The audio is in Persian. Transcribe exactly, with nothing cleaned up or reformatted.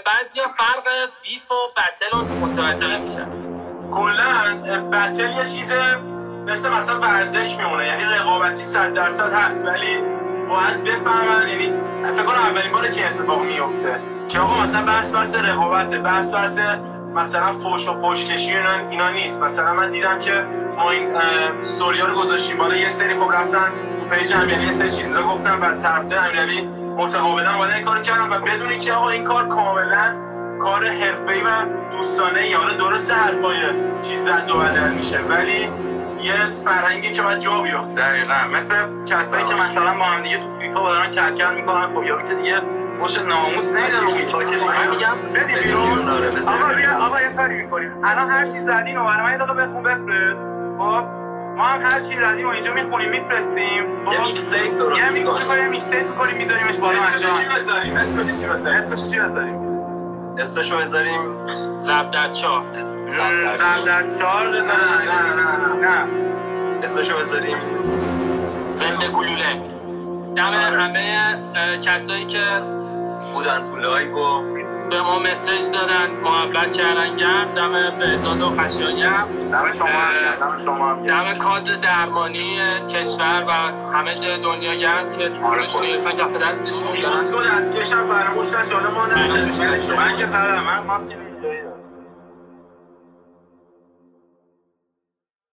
بعضیا فرق بیف و بتل رو متوجه میشن. کلا بتل یه چیز مثل مثلا ورزش میمونه، یعنی رقابتی صد درصد هست، ولی باید بفهمن، یعنی فکر کنم اولین باره که اتفاق میفته که آقا مثلا بحث بحث رقابته، بحث بحث مثلا فوش و فوشکشی اینا, اینا نیست. مثلا من دیدم که ما این استوریا رو گذاشتیم بالا، یه سری خب رفتن تو پیج امیرعلی یه سری چیزا گفتن و طرفدار امیرعلی متقابلا اومدن این کارو کردن و بدون اینکه آقا این کار کاملا کار حرفه‌ای و دوستانه یا حالا درست حرفای چیز رد و بدل میشه، ولی یه فرهنگی که باید جا بیفته. دقیقاً مثل کسایی که مثلا با هم دیگه تو فیفا دارن کلکل میکنن، خب یارو که دیگه مش ناموس نمیدونه رو فیفا که دیگه من میگم بدی بیرون. آقا بیا آقا یه کاری میکنیم الان، هر چیز زدین و برام یه دقیقه بخون بفرست. خب ما هم هر چی زدیم و اینجا میخونیم میفرستیم، یه میکس تیپ درست یه میکس میکنیم، میکس تیپ میکنیم میذاریمش بالا. اسمش چی بذاریم؟ اسمش چی بذاریم؟ اسمش چی بذاریم؟ اسمشو بذاریم زبدتچار. زبدتچار بذاریم. نه نه نه نه اسمشو بذاریم زنده گلوله. دم همه کسایی که بودن تو لایو و به ما مسیج دادن، محبت کردن، گرم دم بهزاد و خشایاری، دم شما هم دم شما هم دم کادر درمانی کشور و همه جای دنیا گرم که پولشون رو گرفتن کف دستشون دارن. ماسک و دستکش هم فراموش نشه. حالا ما نه من که زدم، من ماسک